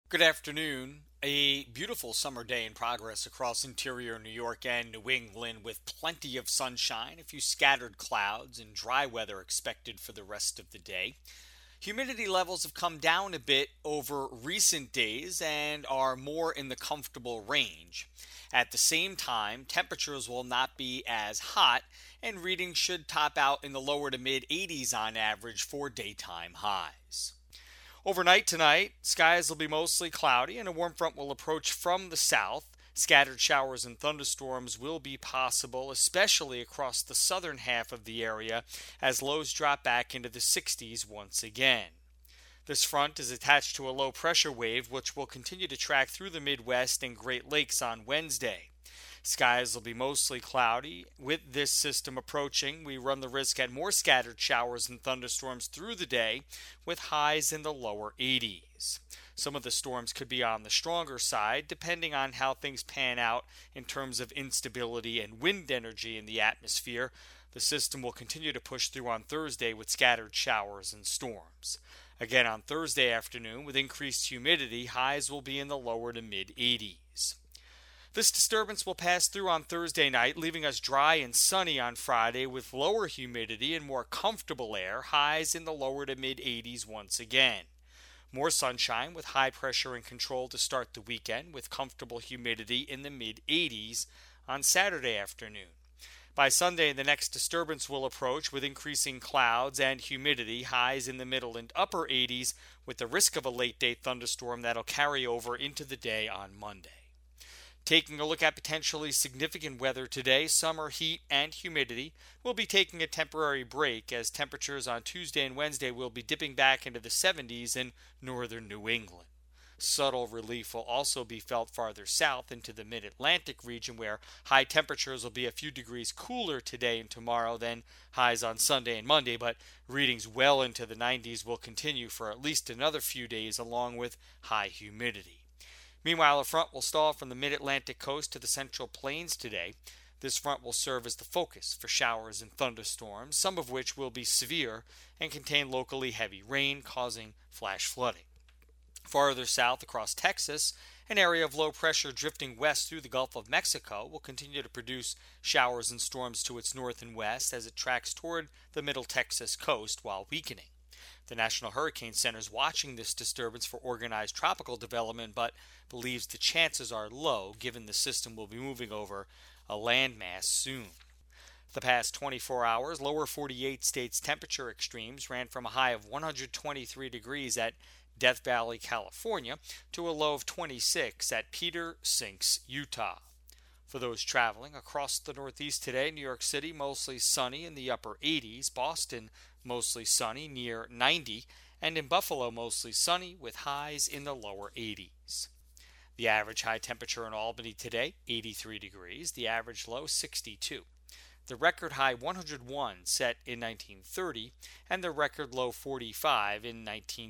Good afternoon. A beautiful summer day in progress across interior New York and New England with plenty of sunshine, a few scattered clouds, and dry weather expected for the rest of the day. Humidity levels have come down a bit over recent days and are more in the comfortable range. At the same time, temperatures will not be as hot, and readings should top out in the lower to mid 80s on average for daytime highs. Overnight tonight, skies will be mostly cloudy and a warm front will approach from the south. Scattered showers and thunderstorms will be possible, especially across the southern half of the area, as lows drop back into the 60s once again. This front is attached to a low pressure wave, which will continue to track through the Midwest and Great Lakes on Wednesday. Skies will be mostly cloudy. With this system approaching, we run the risk at more scattered showers and thunderstorms through the day, with highs in the lower 80s. Some of the storms could be on the stronger side, depending on how things pan out in terms of instability and wind energy in the atmosphere. The system will continue to push through on Thursday with scattered showers and storms. Again on Thursday afternoon, with increased humidity, highs will be in the lower to mid 80s. This disturbance will pass through on Thursday night, leaving us dry and sunny on Friday with lower humidity and more comfortable air, highs in the lower to mid 80s once again. More sunshine with high pressure and control to start the weekend with comfortable humidity in the mid 80s on Saturday afternoon. By Sunday, the next disturbance will approach with increasing clouds and humidity, highs in the middle and upper 80s, with the risk of a late day thunderstorm that'll carry over into the day on Monday. Taking a look at potentially significant weather today, summer heat and humidity will be taking a temporary break as temperatures on Tuesday and Wednesday will be dipping back into the 70s in northern New England. Subtle relief will also be felt farther south into the mid-Atlantic region where high temperatures will be a few degrees cooler today and tomorrow than highs on Sunday and Monday, but readings well into the 90s will continue for at least another few days along with high humidity. Meanwhile, a front will stall from the mid-Atlantic coast to the central plains today. This front will serve as the focus for showers and thunderstorms, some of which will be severe and contain locally heavy rain, causing flash flooding. Farther south across Texas, an area of low pressure drifting west through the Gulf of Mexico will continue to produce showers and storms to its north and west as it tracks toward the middle Texas coast while weakening. The National Hurricane Center is watching this disturbance for organized tropical development, but believes the chances are low given the system will be moving over a landmass soon. The past 24 hours, lower 48 states' temperature extremes ran from a high of 123 degrees at Death Valley, California, to a low of 26 at Peter Sinks, Utah. For those traveling across the Northeast today, New York City mostly sunny in the upper 80s, Boston mostly sunny near 90, and in Buffalo mostly sunny with highs in the lower 80s. The average high temperature in Albany today, 83 degrees, the average low 62. The record high 101 set in 1930 and the record low 45 in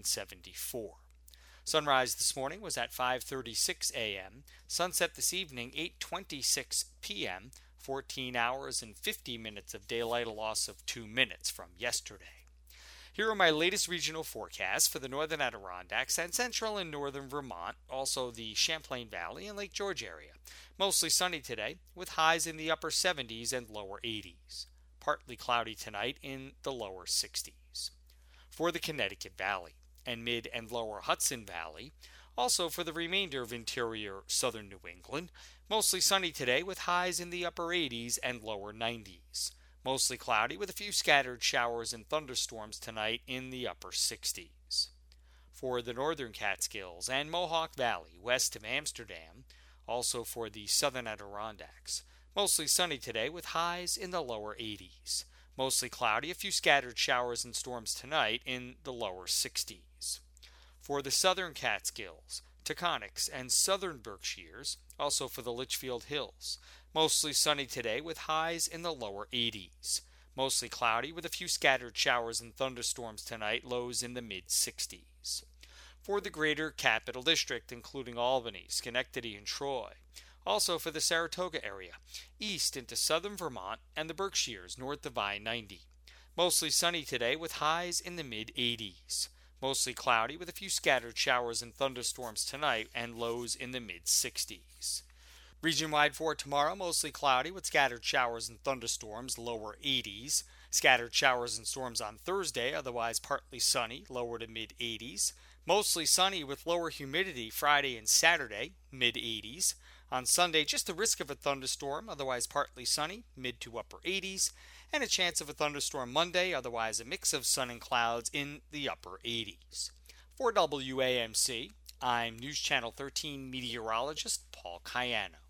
1974. Sunrise this morning was at 5:36 a.m. Sunset this evening 8:26 p.m. 14 hours and 50 minutes of daylight, a loss of 2 minutes from yesterday. Here are my latest regional forecasts for the northern Adirondacks and central and northern Vermont, also the Champlain Valley and Lake George area. Mostly sunny today, with highs in the upper 70s and lower 80s. Partly cloudy tonight in the lower 60s. For the Connecticut Valley and mid and lower Hudson Valley, also for the remainder of interior southern New England, mostly sunny today with highs in the upper 80s and lower 90s. Mostly cloudy with a few scattered showers and thunderstorms tonight in the upper 60s. For the northern Catskills and Mohawk Valley west of Amsterdam, also for the southern Adirondacks, mostly sunny today with highs in the lower 80s. Mostly cloudy, a few scattered showers and storms tonight in the lower 60s. For the southern Catskills, Taconics, and southern Berkshires, also for the Litchfield Hills, mostly sunny today with highs in the lower 80s. Mostly cloudy with a few scattered showers and thunderstorms tonight, lows in the mid 60s. For the greater Capital District, including Albany, Schenectady, and Troy, also for the Saratoga area, east into southern Vermont and the Berkshires north of I-90. Mostly sunny today with highs in the mid-80s. Mostly cloudy with a few scattered showers and thunderstorms tonight and lows in the mid 60s. Region-wide for tomorrow, mostly cloudy with scattered showers and thunderstorms, lower 80s. Scattered showers and storms on Thursday, otherwise partly sunny, lower to mid 80s. Mostly sunny with lower humidity Friday and Saturday, mid 80s. On Sunday, just the risk of a thunderstorm, otherwise partly sunny, mid to upper 80s. And a chance of a thunderstorm Monday, otherwise a mix of sun and clouds in the upper 80s. For WAMC, I'm News Channel 13 meteorologist Paul Cayano.